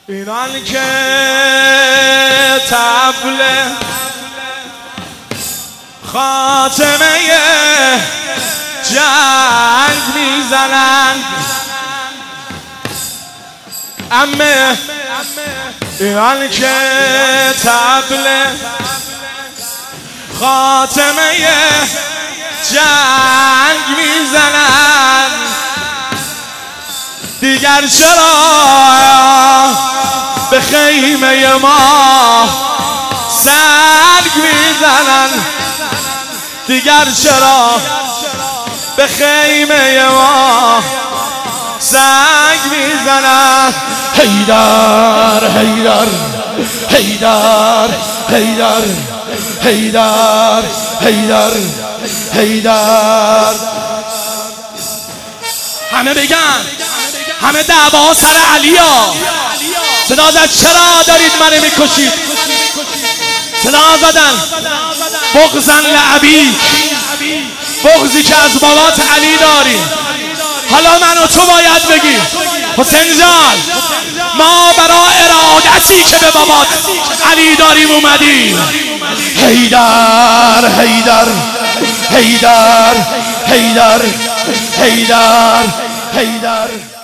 ایران که طبل خاتمه جنگ میزنند، امه ایران که طبل خاتمه جنگ میزنند، دیگر چرا به خیمه ما سنگ میزنن، دیگر چرا به خیمه ما سنگ میزنن. حیدر حیدر حیدر حیدر حیدر حیدر حیدر. همه بگن، همه دعوا سر علی ها. صدا زد چرا دارید منو میکشید؟ صدا زدن بغضن لعبی، بغضی که از بابات علی داری. حالا من و تو باید بگی حسین جان ما برای ارادتی که به بابات علی داریم اومدیم. حیدر حیدر حیدر حیدر حیدر حیدر.